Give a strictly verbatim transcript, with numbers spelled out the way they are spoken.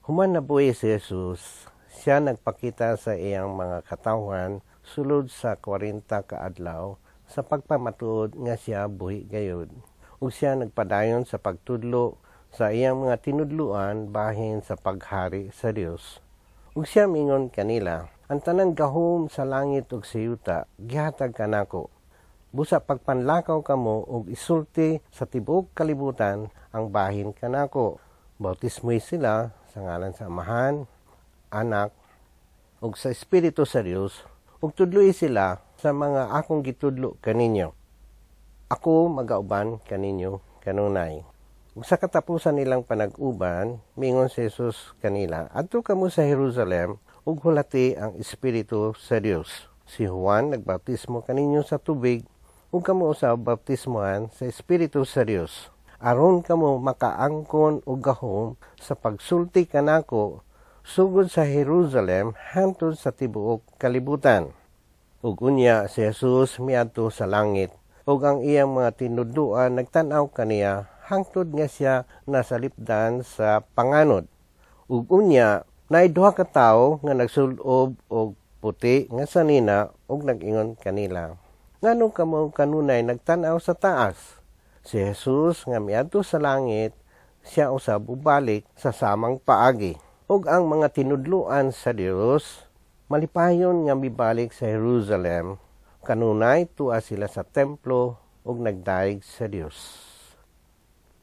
Human nabuhi si Jesus, siya nagpakita sa iyang mga katawan sulod sa kwarenta ka adlaw sa pagpamatuod nga siya buhi gayud. Ug siya nagpadayon sa pagtudlo sa iyang mga tinudluan bahin sa paghari sa Dios. Ug siya mingon kanila, ang tanan gahom sa langit ug sa yuta gihatag kanako. Busa pagpanlakaw kamo ug isulti sa tibuok kalibutan ang bahin kanako. Bautismoy sila sa ngalan sa Amahan, Anak, ug sa Espiritu sa Dios, ug tudloy sila sa mga akong gitudlo kaninyo. Ako magauban kaninyo kanunay. Ug sa katapusan nilang panag-uban, mingon si Jesus kanila, adto kamo sa Jerusalem ug hulati ang Espiritu sa Dios. Si Juan nagbaptismo kaninyo sa tubig, ug kamo sa baptismohan sa Espiritu sa Dios. Aron kamo makaangkon og gahom sa pagsulti kanako sugod sa Jerusalem hangtod sa tibuok kalibutan. Ug unya si Jesus miadto sa langit, ug ang iyang mga tinudluan nagtan-aw kaniya hangtod nga siya nasalipdan sa panganod. Ug unya naay duha ka tawo nga nagsulob og puti nga sanina ug nag-ingon kanila, nganong kamo kanunay nagtan-aw sa taas? Si Jesus nga miadto sa langit, siya usab ubalik sa samang paagi. Ug ang mga tinudluan sa Dios malipayon nga mibalik sa Jerusalem, kanunay tuwa sila sa templo ug nagdaig sa Dios.